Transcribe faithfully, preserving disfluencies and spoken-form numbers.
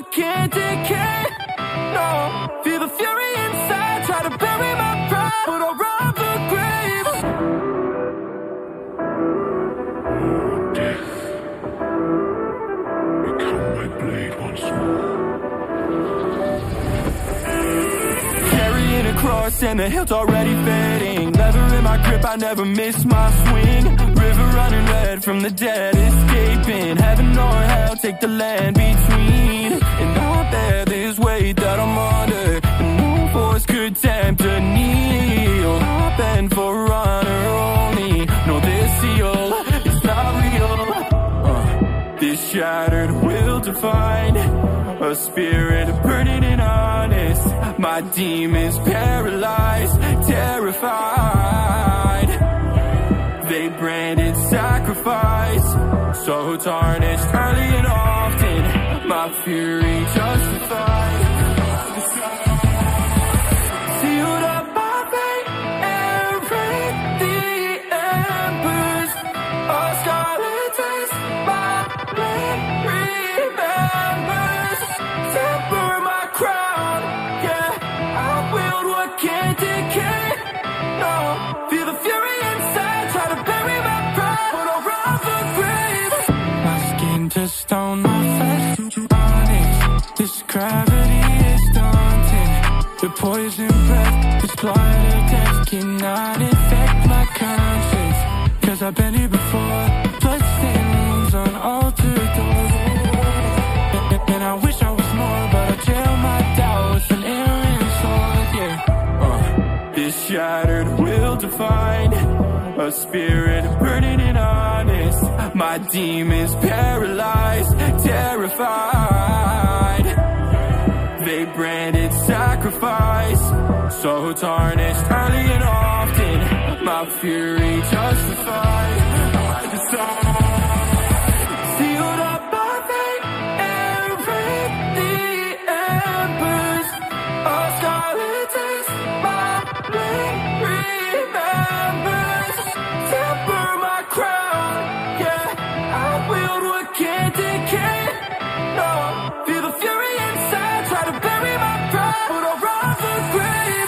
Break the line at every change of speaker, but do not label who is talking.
can't decay. No, feel the fury inside, try to bury my pride, but I'll rob the grave.
Death, become my blade once more.
Carrying a cross and the hilt already fading. Leather in my grip, I never miss my swing. River running red from the dead, escaping heaven or hell, take the land between. And I bear this weight that I'm under, and no force could tempt a kneel. I bend for honor only, no, this seal is not real. uh, This shattered will define a spirit burning and honest. My demons paralyzed, terrified. They branded sacrifice, so tarnished early and often. My fury justified. Sealed up by fate and break the embers. A scarlet taste my blade remembers. Temper my crown, yeah, I wield what can't decay. No, feel the fury inside, try to bury my pride, but I'll rob the grave. My skin to stone, my flesh to onyx. This gravity is daunting. The poison breath, this blood of death cannot infect my conscience. Cause I've been here before, bloodstained wounds on altered doors. And, and I wish I was more, but I jail my doubt with an errant sword, yeah. uh, This shattered will define a spirit burning and honest. My demons paralyzed, terrified. They branded sacrifice, so tarnished early and often. My fury justified. I decide. Sealed up by fate and break the embers. A scarlet taste my blade remembers. Temper my crown, yeah, I wield what can't decay. No, feel the fury inside, try to bury my pride, but I'll rob the grave.